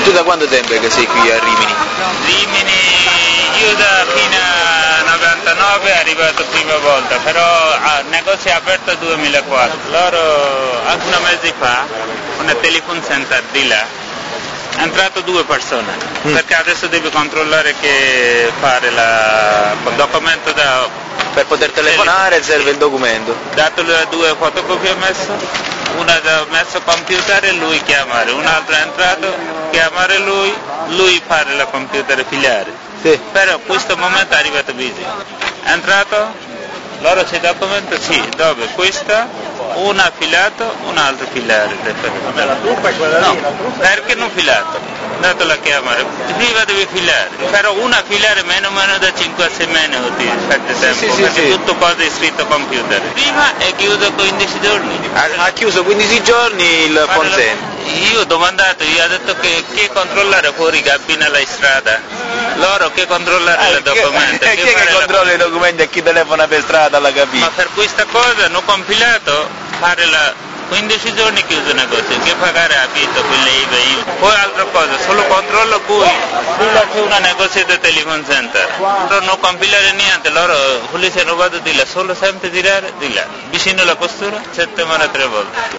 Tu da quanto tempo è che sei qui a Rimini? Rimini, io da fino a 99 è arrivato prima volta, però il negozio è aperto nel 2004. Loro, alcuni mesi fa, una telephone center di là, è entrato 2 persone, perché adesso devi controllare che fare il documento Per poter telefonare serve il documento. Dato le 2 fotocopie ho messo, una ha messo computer e lui chiamare, un altro è entrato, chiamare lui fare la computer e filiare. Sì. Però in questo momento è arrivato busy. È entrato, loro c'è il documento, sì, dove? Questa, una filato, un altro filare. Vabbè, la truppa è quella lì, la truppa è... Perché non filato? Dato la chiamare, prima devi filare, però una filare meno da 5-6 minuti, perché tutto cosa è scritto computer. Prima è chiuso 15 giorni. Ha chiuso 15 giorni il phone center. Io ho domandato, io ho detto che controllare fuori cabina la strada, loro che controllare il documento. E chi è che controlla i documenti e chi telefona per strada alla cabina? Ma per questa cosa non compilato, fare la 15 giorni chiuso il negozio, che pagare affitto, quelle IVA. Poi altra cosa, solo controllo qui, c'è una negozio di telephone center. Loro non compilare niente, loro quelli si hanno rubato di là, solo sempre tirare di là, vicino alla postura, settimana 3 volte.